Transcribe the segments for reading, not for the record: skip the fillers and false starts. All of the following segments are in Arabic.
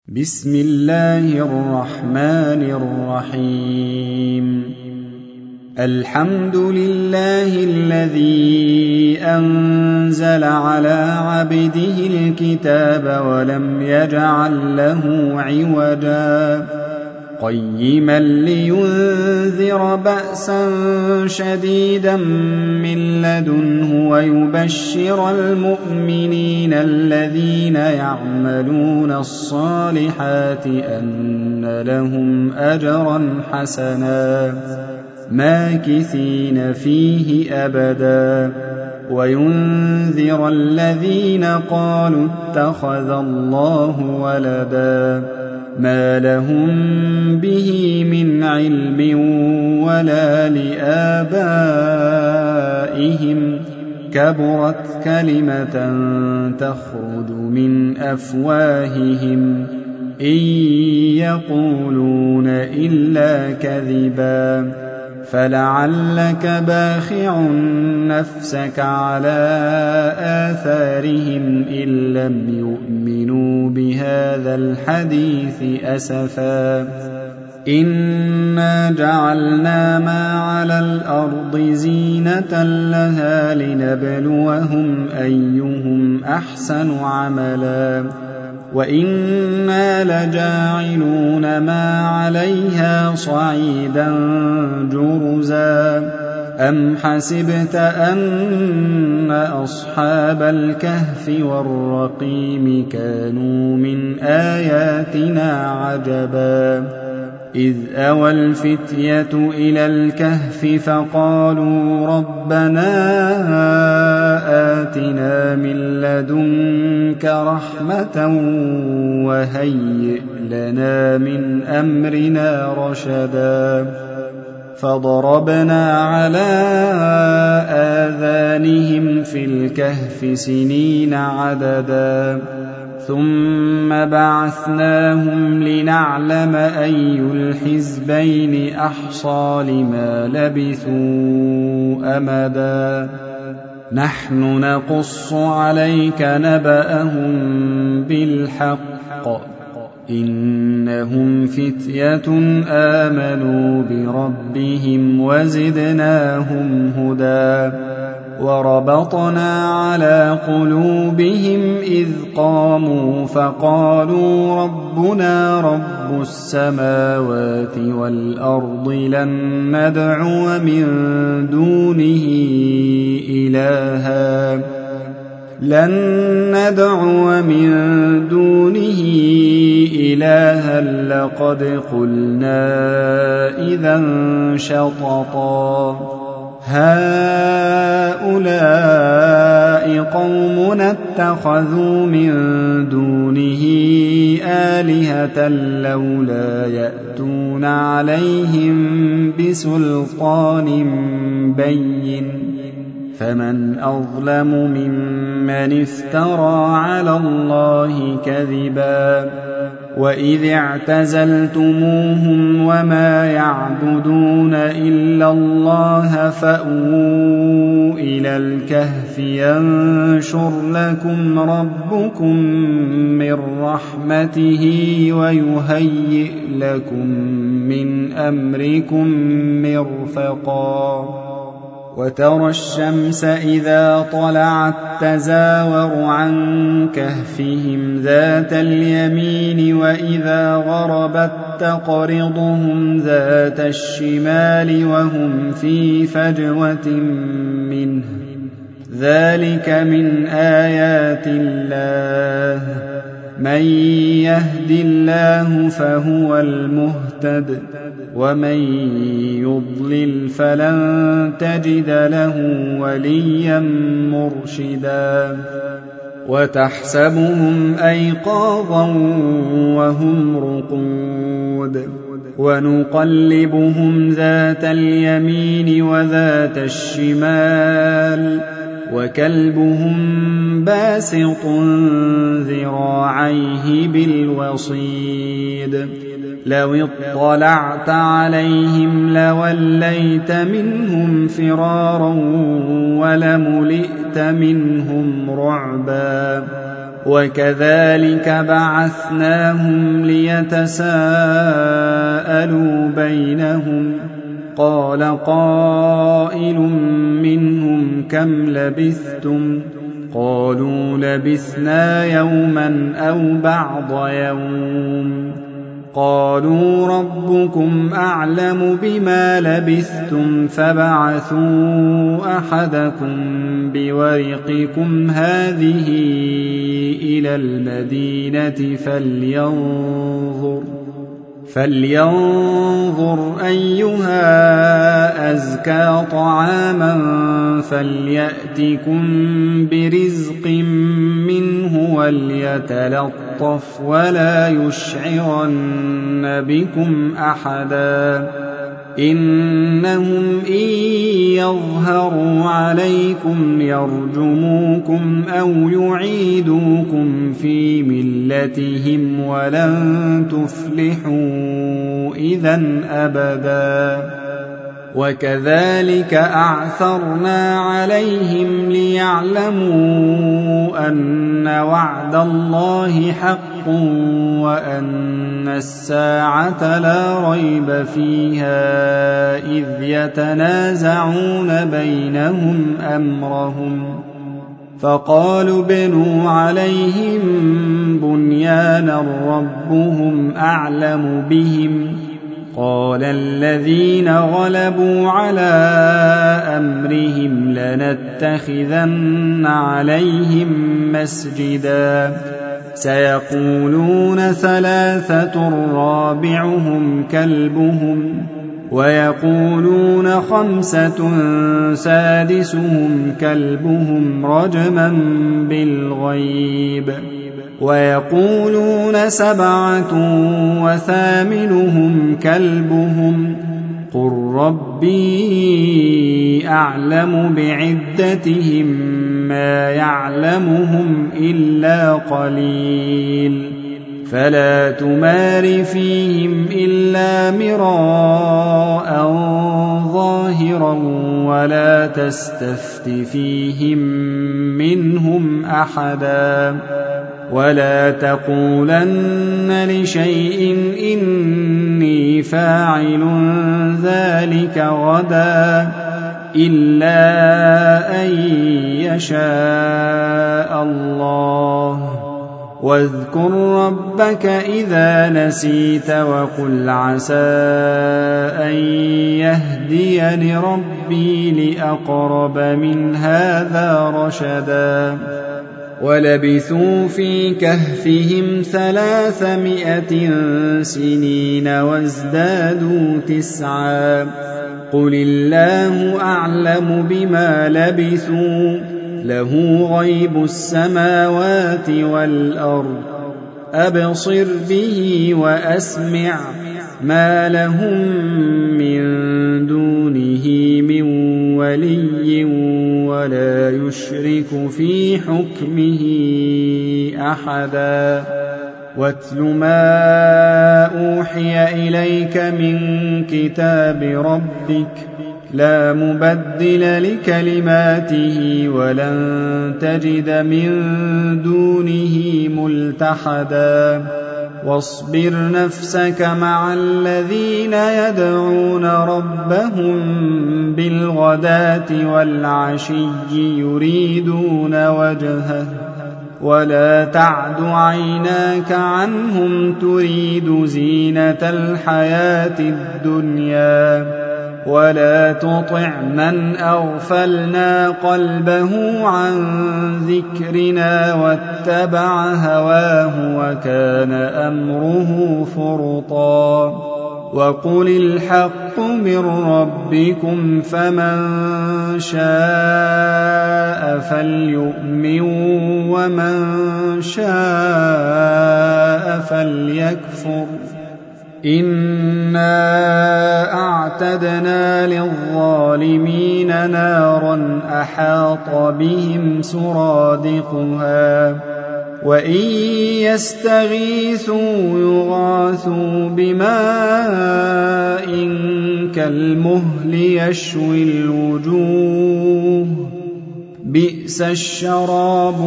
بسم الله الرحمن الرحيم الحمد لله الذي أنزل على عبده الكتاب ولم يجعل له عوجا قيما لينذر بأسا شديدا من لدنه ويبشر المؤمنين الذين يعملون الصالحات أن لهم أجرا حسنا ماكثين فيه أبدا وينذر الذين قالوا اتخذ الله ولدا ما لهم به من علم ولا لآبائهم كبرت كلمة تخرج من أفواههم إن يقولون إلا كذبا فلعلك باخع نفسك على آثارهم إن لم يؤمنوا بهذا الحديث أسفا إنا جعلنا ما على الأرض زينة لها لنبلوهم أيهم أحسن عملا وإنا لجاعلون ما عليها صعيدا جرزا أم حسبت أن أصحاب الكهف والرقيم كانوا من آياتنا عجبا إذ أوى الفتية إلى الكهف فقالوا ربنا آتنا من لدنك رحمة وهيئ لنا من أمرنا رشدا فضربنا على آذانهم في الكهف سنين عددا ثم بعثناهم لنعلم أي الحزبين أحصى لما لبثوا أمدا نحن نقص عليك نبأهم بالحق إنهم فتية آمنوا بربهم وزدناهم هدى وربطنا على قلوبهم إذ قاموا فقالوا ربنا رب السماوات والأرض لن ندعو من دونه إلها لقد قلنا إذا شططا هؤلاء قومنا اتخذوا من دونه آلهة لولا يأتون عليهم بسلطان بين فمن أظلم ممن افترى على الله كذبا وإذ اعتزلتموهم وما يعبدون إلا الله فأووا إلى الكهف ينشر لكم ربكم من رحمته ويهيئ لكم من أمركم مرفقا وترى الشمس إذا طلعت تزاور عن كهفهم ذات اليمين وإذا غربت تقرضهم ذات الشمال وهم في فجوة منه ذلك من آيات الله من يهد الله فهو المهتد ومن يضلل فلن تجد له وليا مرشدا وتحسبهم أيقاظا وهم رقود ونقلبهم ذات اليمين وذات الشمال وكلبهم باسط ذراعيه بالوصيد لو اطلعت عليهم لوليت منهم فرارا ولملئت منهم رعبا وكذلك بعثناهم ليتساءلوا بينهم قال قائل منهم كم لبثتم قالوا لبثنا يوما أو بعض يوم قالوا ربكم أعلم بما لبثتم فابعثوا أحدكم بورقكم هذه إلى المدينة فلينظر أيها أزكى طعاما فليأتكم برزق منه وليتلطف ولا يشعرن بكم أحدا إنهم إن يظهروا عليكم يرجموكم أو يعيدوكم في ملتهم ولن تفلحوا إذن أبدا وكذلك أعثرنا عليهم ليعلموا أن وعد الله حق وأن الساعة لا ريب فيها إذ يتنازعون بينهم أمرهم فقالوا ابنوا عليهم بنيانا ربهم أعلم بهم قال الذين غلبوا على أمرهم لنتخذن عليهم مسجدا سيقولون ثلاثة رابعهم كلبهم ويقولون خمسة سادسهم كلبهم رجما بالغيب ويقولون سبعة وثامنهم كلبهم قل ربي أعلم بعدتهم ما يعلمهم إلا قليل فلا تمار فيهم إلا مراء ظاهرا ولا تستفت فيهم منهم أحدا ولا تقولن لشيء إني فاعل ذلك غدا إلا أن يشاء الله واذكر ربك إذا نسيت وقل عسى أن يهديني ربي لأقرب من هذا رشدا ولبثوا في كهفهم 300 سنين وازدادوا 9 قل الله أعلم بما لبثوا له غيب السماوات والأرض أبصر به وأسمع ما لهم من دونه من ولي ولا يشرك في حكمه أحدا واتل ما أوحي إليك من كتاب ربك لا مبدل لكلماته ولن تجد من دونه ملتحدا واصبر نفسك مع الذين يدعون ربهم بالغداة والعشي يريدون وجهه ولا تعد عيناك عنهم تريد زينة الحياة الدنيا ولا تطع من أغفلنا قلبه عن ذكرنا واتبع هواه وكان أمره فرطا وقل الحق من ربكم فمن شاء فليؤمن ومن شاء فليكفر إنا أعتدنا للظالمين نارا أحاط بهم سرادقها وإن يستغيثوا يغاثوا بماء كالمهل يشوي الوجوه بئس بئس الشراب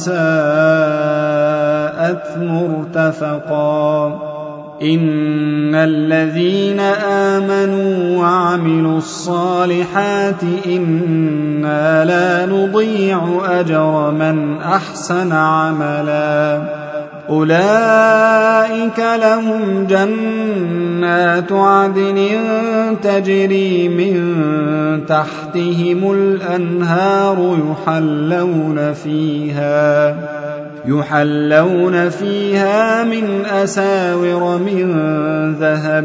وساءت مرتفقا إن الذين آمنوا وعملوا الصالحات إنا لا نضيع أجر من أحسن عملا أولئك لهم جنات عدن تجري من تحتهم الأنهار يحلون فيها من أساور من ذهب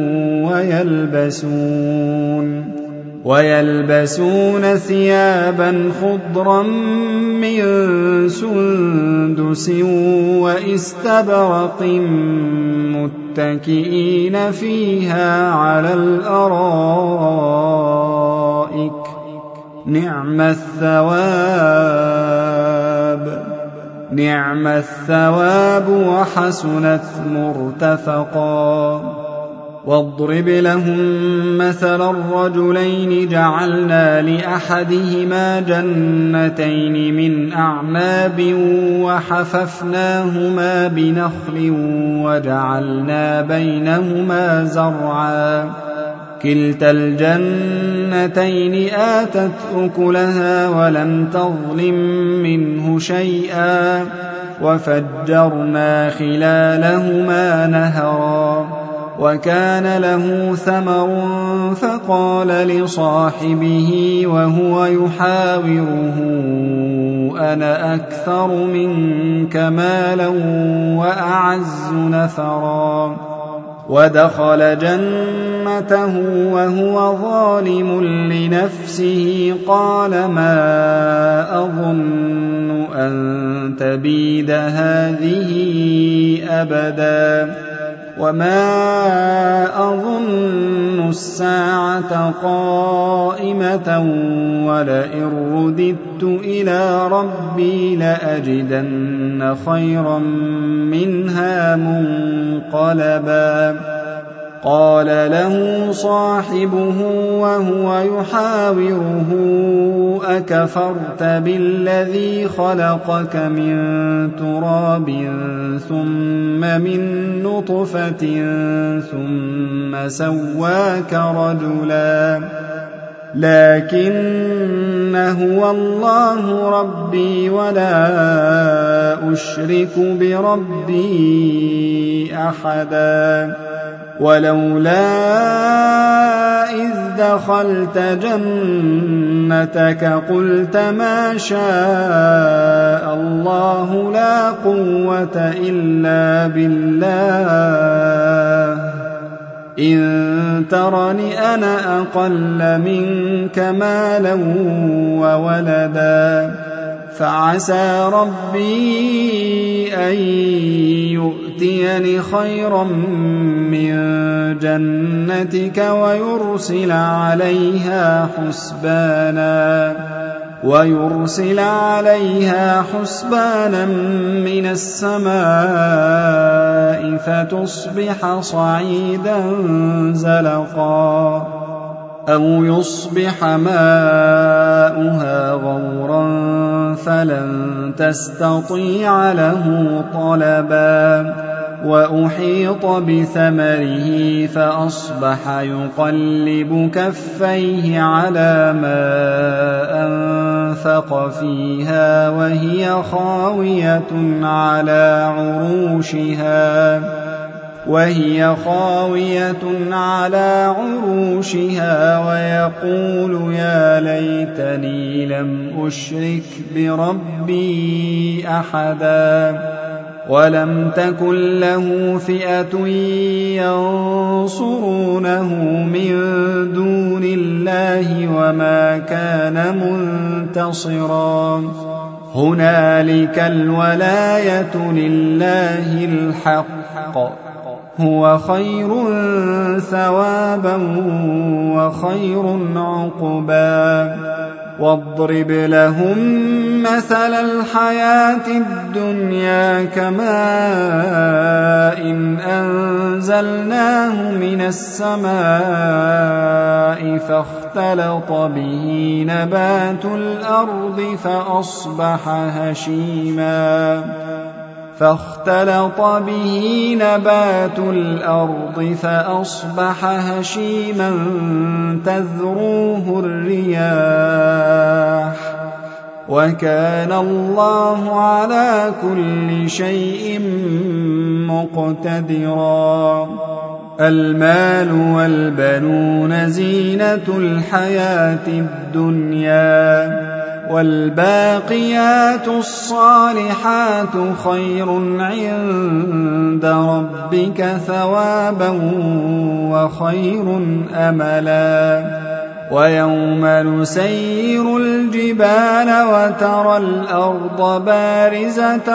ويلبسون ثيابا خضرا من سندس واستبرق متكئين فيها على الأرائك نعم الثواب وحسنت مرتفقا واضرب لهم مثل الرجلين جعلنا لأحدهما جنتين من أعناب وحففناهما بنخل وجعلنا بينهما زرعا كلتا الجنتين آتت أكلها ولم تظلم منه شيئا وفجرنا خلالهما نهرا وكان له ثمر فقال لصاحبه وهو يحاوره أنا أكثر منك مالا وأعز نفرا ودخل جنته وهو ظالم لنفسه قال ما أظن أن تبيد هذه أبدا وما أظن الساعة قائمة ولئن رددت إلى ربي لأجدن خيرا منها منقلبا قال له صاحبه وهو يحاوره أكفرت بالذي خلقك من تراب ثم من نطفة ثم سواك رجلا لكن هو الله ربي ولا أشرك بربي أحدا ولولا إذ دخلت جنتك قلت ما شاء الله لا قوة إلا بالله إن ترني أنا أقل منك مالا وولدا فعسى ربي أن يؤتيني خيرا من جنتك ويرسل عليها حسبانا من السماء فتصبح صعيدا زلقا أو يصبح ماؤها غورا فلن تستطيع له طلبا وأحيط بثمره فأصبح يقلب كفيه على ما أنفق فيها وهي خاوية على عروشها ويقول يا ليتني لم أشرك بربي أحدا ولم تكن له فئة ينصرونه من دون الله وما كان منتصرا هنالك الولاية لله الحق هو خير ثوابا وخير عقبا واضرب لهم مثل الحياة الدنيا كماء أنزلناه من السماء فاختلط به نبات الأرض فأصبح هشيما تذروه الرياح وكان الله على كل شيء مقتدرا. المال والبنون زينة الحياة الدنيا والباقيات الصالحات خير عند ربك ثوابا وخير أملا. ويوم نسير الجبال وترى الأرض بارزة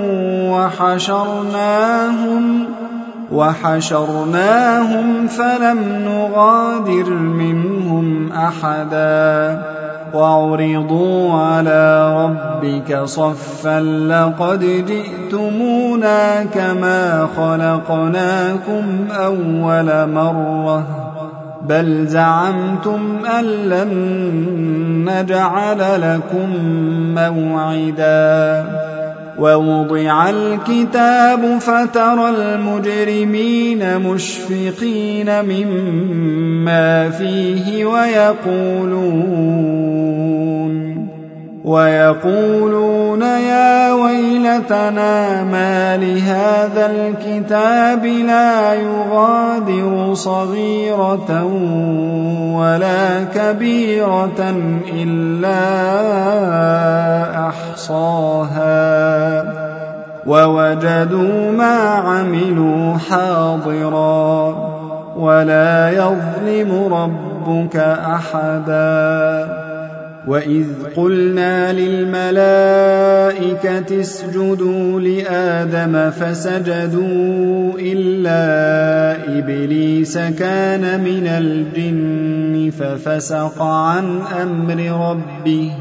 وحشرناهم فلم نغادر منهم أحدا وعرضوا على ربك صفا لقد جئتمونا كما خلقناكم أول مرة بل زعمتم أن لن نجعل لكم موعدا. ووضع الكتاب فترى المجرمين مشفقين مما فيه ويقولون يا ويلتنا ما لهذا الكتاب لا يغادر صغيرة ولا كبيرة إلا أحصاها ووجدوا ما عملوا حاضرا ولا يظلم ربك أحدا. وإذ قلنا للملائكة اسجدوا لآدم فسجدوا إلا إبليس كان من الجن ففسق عن أمر ربه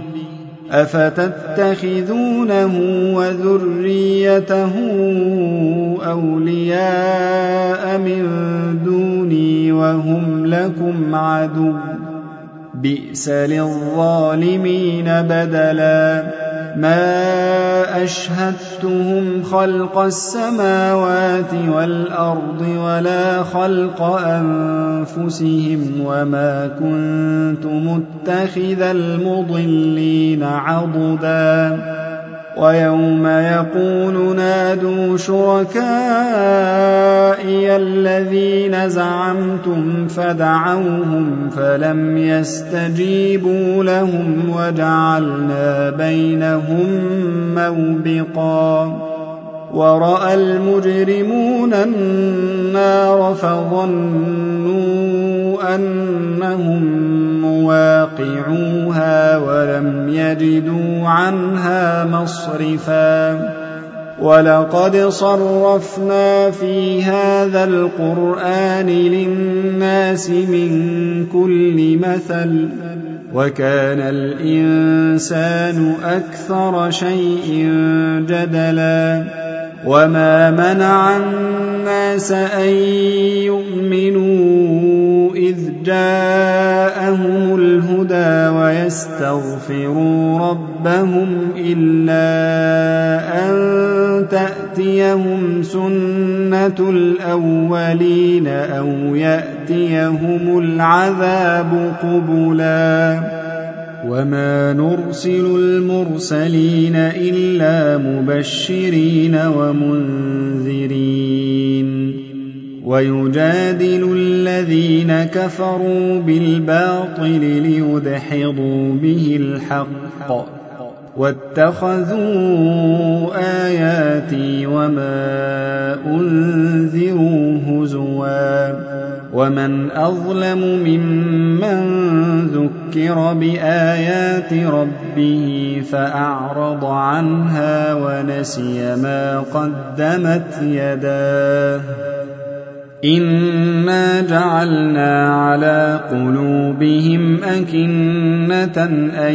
أفتتخذونه وذريته أولياء من دوني وهم لكم عدو بئس للظالمين بدلا. ما أشهدتهم خلق السماوات والأرض ولا خلق أنفسهم وما كنت متخذ المضلين عضدا. ويوم يقول نادوا شركائي الذين زعمتم فدعوهم فلم يستجيبوا لهم وجعلنا بينهم موبقا. ورأى المجرمون النار فظنوا أنهم مواقعوها ولم يجدوا عنها مصرفا. ولقد صرفنا في هذا القرآن للناس من كل مثل وكان الإنسان أكثر شيء جدلا. وما منع الناس أن يؤمنوا إذ جاءهم الهدى ويستغفروا ربهم إلا أن تأتيهم سنة الأولين أو يأتيهم العذاب قبلا. وما نرسل المرسلين إلا مبشرين ومنذرين ويجادل الذين كفروا بالباطل ليدحضوا به الحق واتخذوا آياتي وما أنذروا هزوا. ومن أظلم ممن ذكر بآيات ربه فأعرض عنها ونسي ما قدمت يداه. إنا جعلنا على قلوبهم أكنة أن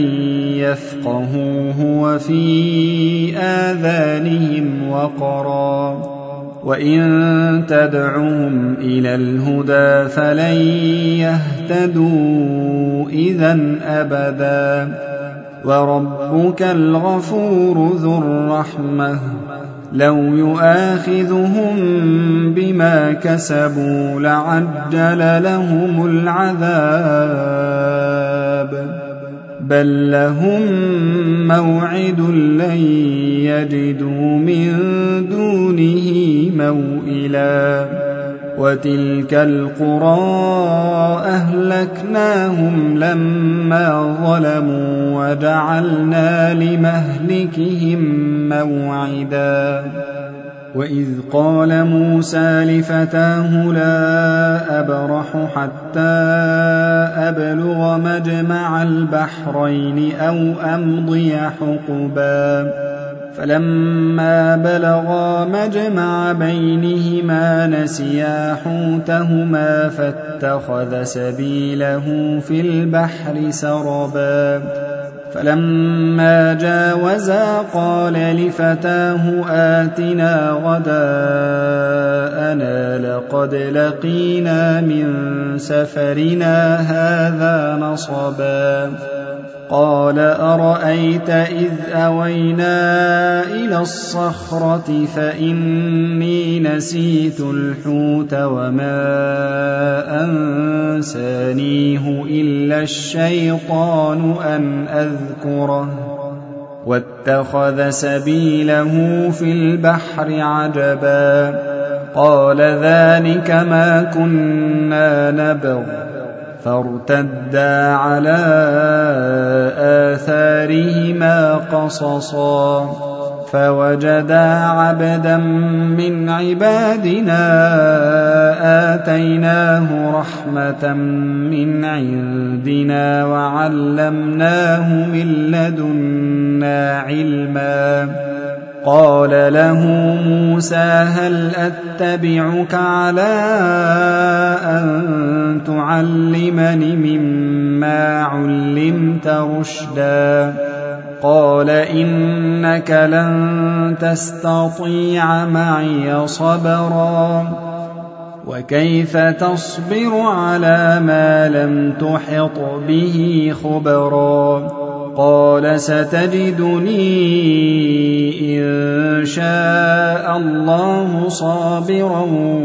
يفقهوه وفي آذانهم وقرا وإن تدعهم إلى الهدى فلن يهتدوا إذًا أبدًا وربك الغفور ذو الرحمة لو يؤاخذهم بما كسبوا لعجل لهم العذاب بل لهم موعد لن يجدوا من دونه موئلا وتلك القرى أهلكناهم لما ظلموا وجعلنا لمهلكهم موعدا وإذ قال موسى لفتاه لا أبرح حتى أبلغ مجمع البحرين أو أمضي حقبا فلما بلغا مجمع بينهما نسيا حوتهما فاتخذ سبيله في البحر سربا فلما جاوزا قال لفتاه آتنا غداءنا لقد لقينا من سفرنا هذا نصبا قال أرأيت إذ أوينا إلى الصخرة فإني نسيت الحوت وما أنسانيه إلا الشيطان أن أذكره واتخذ سبيله في البحر عجبا قال ذلك ما كنا نبغ فارتدا على آثارهما قصصا فوجدا عبدا من عبادنا آتيناه رحمة من عندنا وعلمناه من لدنا علما قال له موسى هل أتبعك على أن تعلمني مما علمت رشدا قال إنك لن تستطيع معي صبرا وكيف تصبر على ما لم تحط به خبرا قال ستجدني إن شاء الله صابرا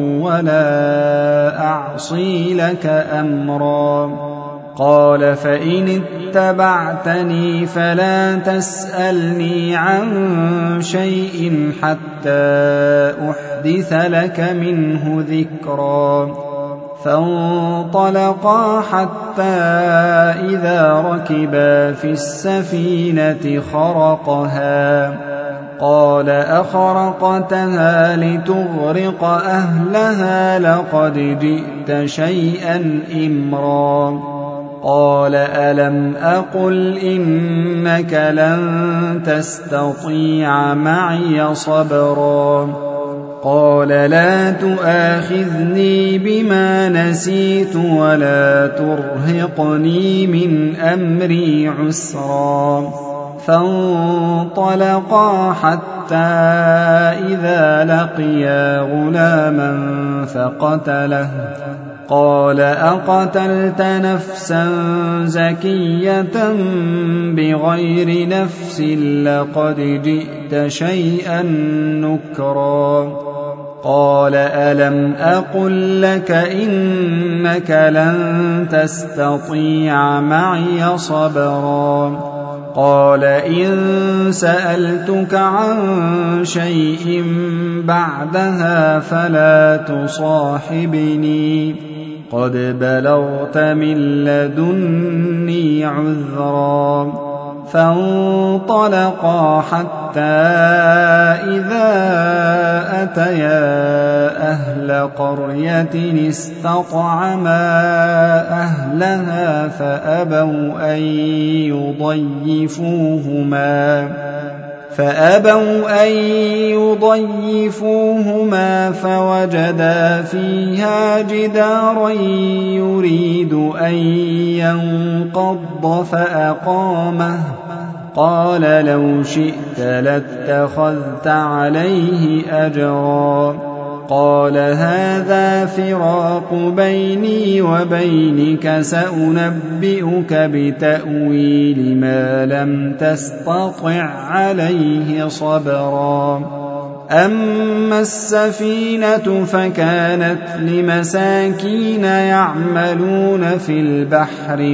ولا أعصي لك أمرا قال فإن اتبعتني فلا تسألني عن شيء حتى أحدث لك منه ذكرا فانطلقا حتى إذا ركبا في السفينة خرقها قال أخرقتها لتغرق أهلها لقد جئت شيئا إمرا قال ألم أقل إنك لن تستطيع معي صبرا قال لا تؤاخذني بما نسيت ولا ترهقني من أمري عسرا فانطلقا حتى إذا لقيا غلاما فقتله قال أقتلت نفسا زكية بغير نفس لقد جئت شيئا نكرا قال ألم أقل لك إنك لن تستطيع معي صبرا قال إن سألتك عن شيء بعدها فلا تصاحبني قد بلغت من لدني عذرا فانطلقا حتى إذا أتيا أهل قرية استطعما أهلها فأبوا أن يضيفوهما فوجدا فيها جدارا يريد أن ينقض فأقامه قال لو شئت لاتخذت عليه أجرا قال هذا فراق بيني وبينك سأنبئك بتأويل ما لم تستطع عليه صبرا أما السفينة فكانت لمساكين يعملون في البحر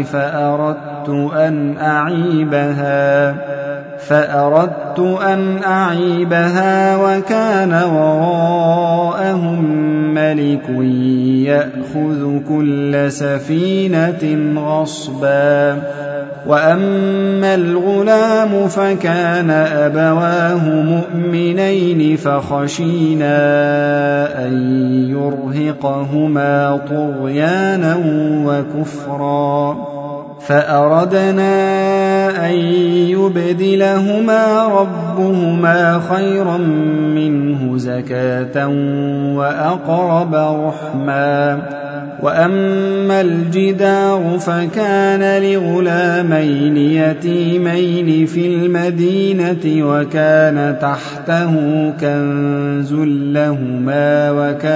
فأردت أن أعيبها وكان وراءهم ملك يأخذ كل سفينة غصبا وأما الغلام فكان أبواه مؤمنين فخشينا أن يرهقهما طغيانا وكفرا فأردنا أن يبدلهما ربهما خيرا منه زكاة وأقرب رحما وأما الجدار فكان لغلامين يتيمين في المدينة وكان تحته كنز لهما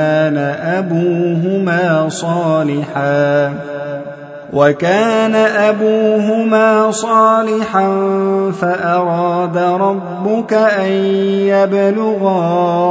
وكان أبوهما صالحا فأراد ربك أن يبلغا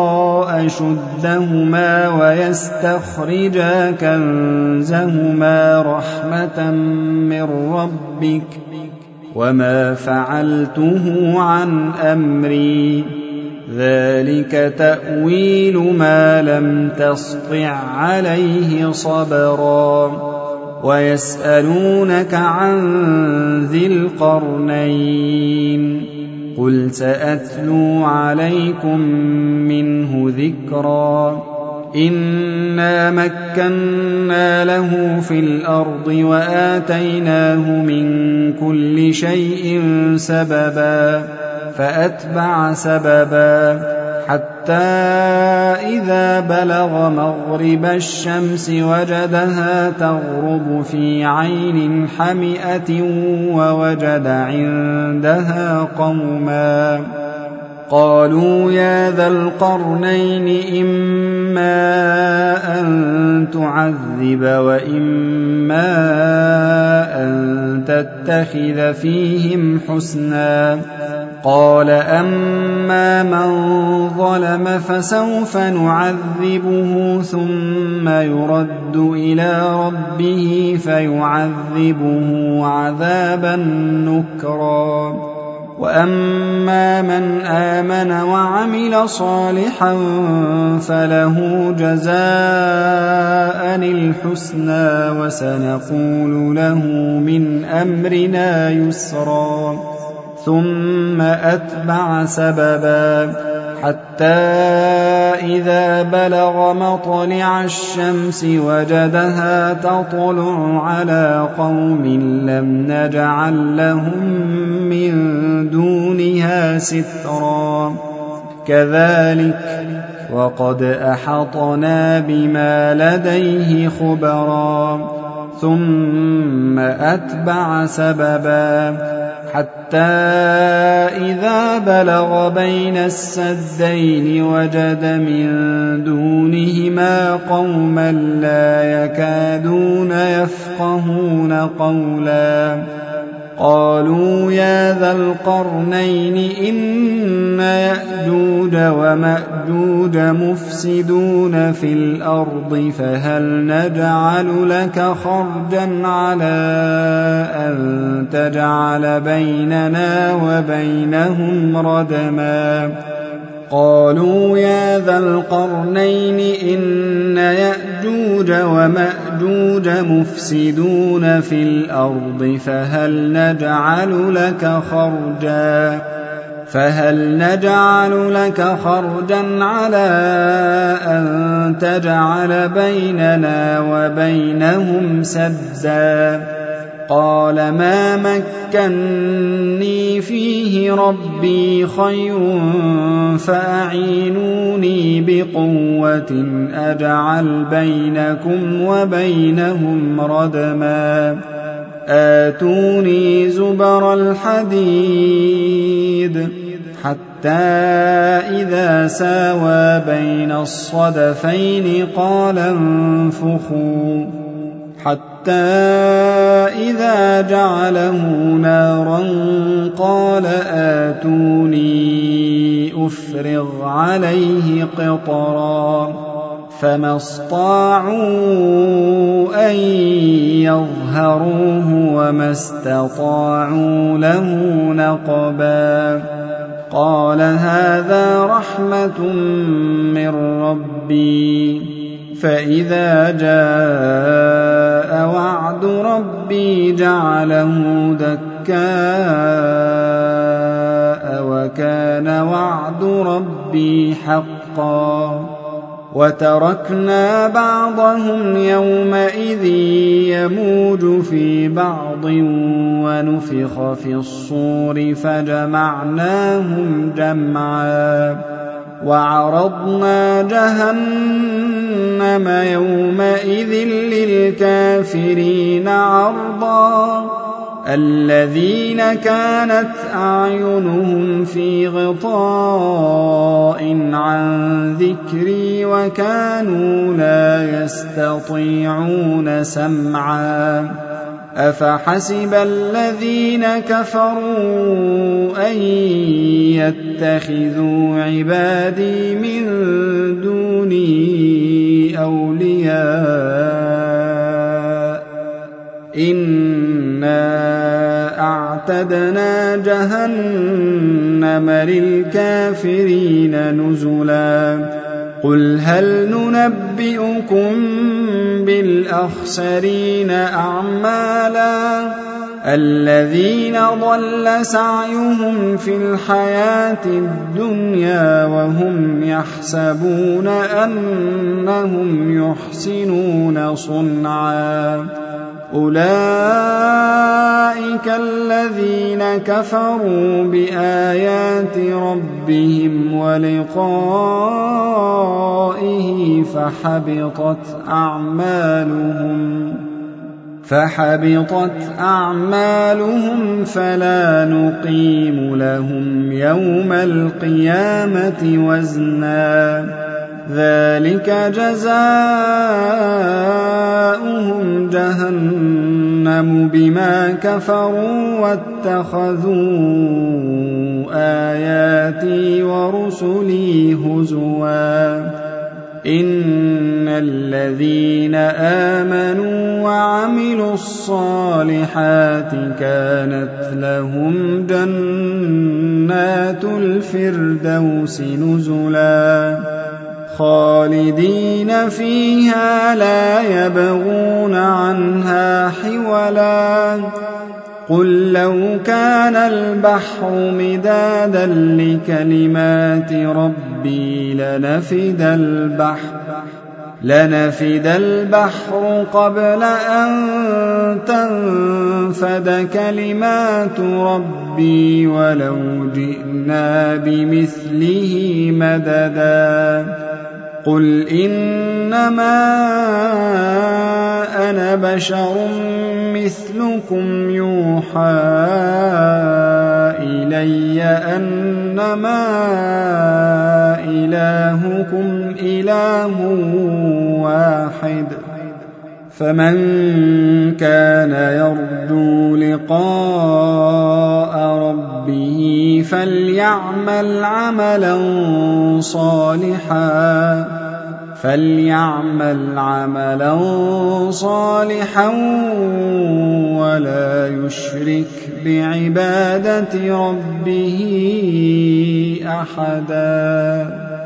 أشدهما ويستخرجا كنزهما رحمة من ربك وما فعلته عن أمري ذلك تأويل ما لم تسطع عليه صبرا ويسألونك عن ذي القرنين قل سأتلو عليكم منه ذكرا إنا مكنا له في الأرض وآتيناه من كل شيء سببا فأتبع سببا حتى إذا بلغ مغرب الشمس وجدها تغرب في عين حمئة ووجد عندها قوما قالوا يا ذا القرنين إما أن تعذب وإما أن تتخذ فيهم حسنا قال أما من ظلم فسوف نعذبه ثم يرد إلى ربه فيعذبه عذابا نكرا وأما من آمن وعمل صالحا فله جزاء الحسنى وسنقول له من أمرنا يسرا ثم أتبع سببا حتى إذا بلغ مطلع الشمس وجدها تطلع على قوم لم نجعل لهم من دونها سترا كذلك وقد أحطنا بما لديه خبرا ثم أتبع سببا حتى إذا بلغ بين السدين وجد من دونهما قوما لا يكادون يفقهون قولا قالوا يا ذا القرنين إن يأجوج ومأجوج مفسدون في الأرض فهل نجعل لك خرجا على أن تجعل بيننا وبينهم ردما قالوا يا ذا القرنين إن يأجوج ومأجوج مفسدون في الأرض فهل نجعل لك خرجا على أن تجعل بيننا وبينهم سدا قال ما مكني فيه ربي خير فأعينوني بقوة أجعل بينكم وبينهم ردما آتوني زبر الحديد حتى إذا ساوى بين الصدفين قال انفخوا حتى إذا جعله نارا قال آتوني أفرغ عليه قطرا فما استطاعوا أن يظهروه وما استطاعوا له نقبا قال هذا رحمة من ربي فإذا جاء وعد ربي جعله دكاء وكان وعد ربي حقا وتركنا بعضهم يومئذ يموج في بعض ونفخ في الصور فجمعناهم جمعا وعرضنا جهنم يومئذ للكافرين عرضا الذين كانت أعينهم في غطاء عن ذكري وكانوا لا يستطيعون سمعا أفحسب الذين كفروا أن يتخذوا عبادي من دوني أولياء إنا أعتدنا جهنم للكافرين نزلا قل هل ننبئكم بالأخسرين أعمالا الذين ضل سعيهم في الحياة الدنيا وهم يحسبون أنهم يحسنون صنعا أولئك الذين كفروا بآيات ربهم ولقائه فحبطت أعمالهم فلا نقيم لهم يوم القيامة وزنا ذلك جزاؤهم جهنم بما كفروا واتخذوا آياتي ورسلي هزوا إن الذين آمنوا وعملوا الصالحات كانت لهم جنات الفردوس نزلا خالدين فيها لا يبغون عنها حولا قل لو كان البحر مدادا لكلمات ربي لنفد البحر قبل أن تنفد كلمات ربي ولو جئنا بمثله مددا قل إنما أنا بشر مثلكم يوحى إلي أنما إلهكم إله واحد فمن كان يرجو لقاء ربه فليعمل عملا صالحا ولا يشرك بعبادة ربه أحدا.